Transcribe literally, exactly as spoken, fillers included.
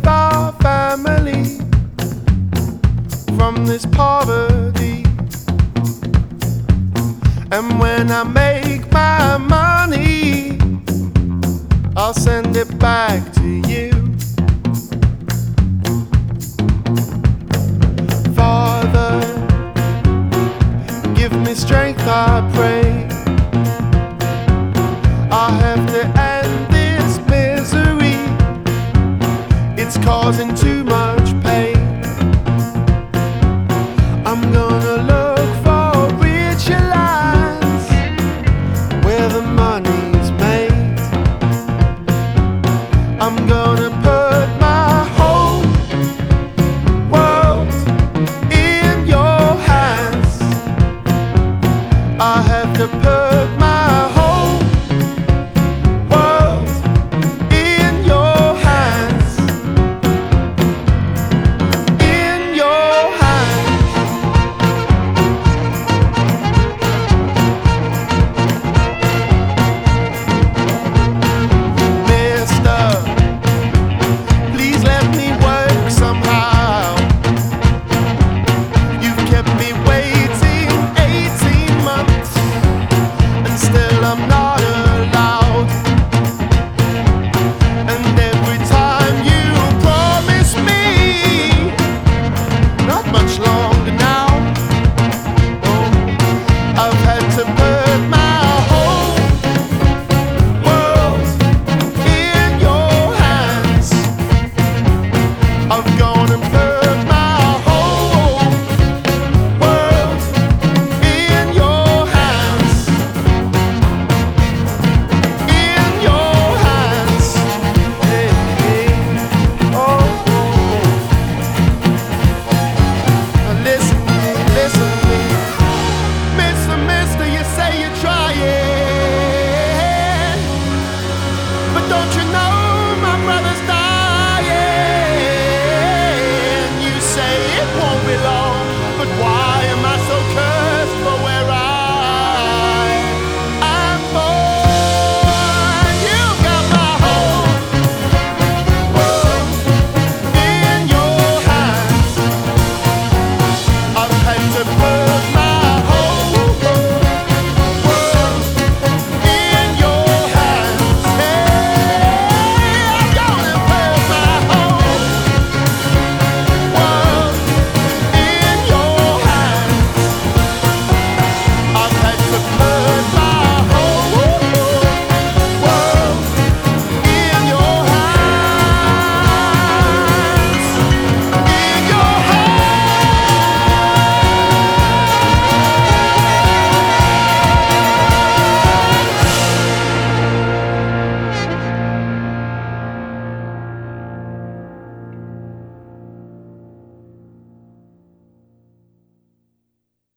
save our family from this poverty. And when I make my money, I'll send it back to you. Father, give me strength, I pray. I have to end this misery, it's causing too much pain. I'm gonna look for richer lands where the money's made. I'm gonna put